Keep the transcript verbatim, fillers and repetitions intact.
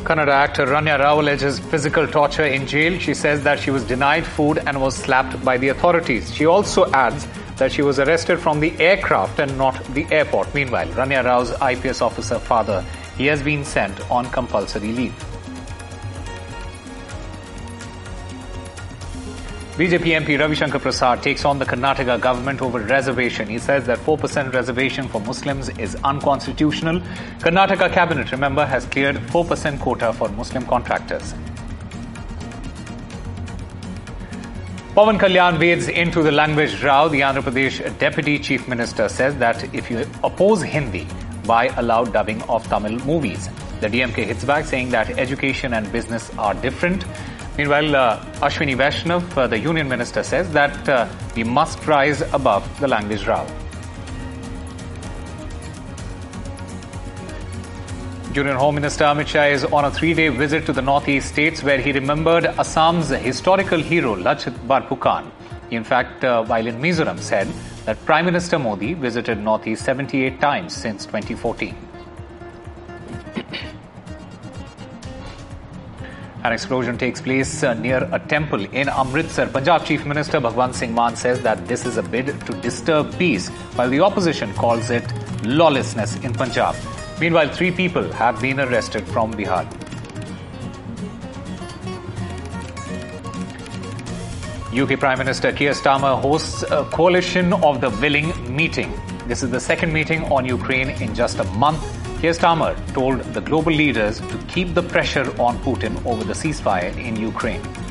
Kannada actor Rania Rao alleges physical torture in jail. She says that she was denied food and was slapped by the authorities. She also adds that she was arrested from the aircraft and not the airport. Meanwhile, Rania Rao's I P S officer father, he has been sent on compulsory leave. B J P M P Ravi Shankar Prasad takes on the Karnataka government over reservation. He says that four percent reservation for Muslims is unconstitutional. Karnataka cabinet, remember, has cleared four percent quota for Muslim contractors. Pawan Kalyan wades into the language row. The Andhra Pradesh Deputy Chief Minister says that if you oppose Hindi, why allow dubbing of Tamil movies? The D M K hits back saying that education and business are different. Meanwhile, uh, Ashwini Vaishnav, uh, the Union Minister, says that uh, we must rise above the language row. Union Home Minister Amit Shah is on a three-day visit to the northeast states where he remembered Assam's historical hero Lachit Barphukan. He, in fact, uh, while in Mizoram, said that Prime Minister Modi visited northeast seventy-eight times since twenty fourteen. An explosion takes place uh, near a temple in Amritsar. Punjab Chief Minister Bhagwant Singh Mann says that this is a bid to disturb peace, while the opposition calls it lawlessness in Punjab. Meanwhile, three people have been arrested from Bihar. U K Prime Minister Keir Starmer hosts a Coalition of the Willing meeting. This is the second meeting on Ukraine in just a month. Keir Starmer told the global leaders to keep the pressure on Putin over the ceasefire in Ukraine.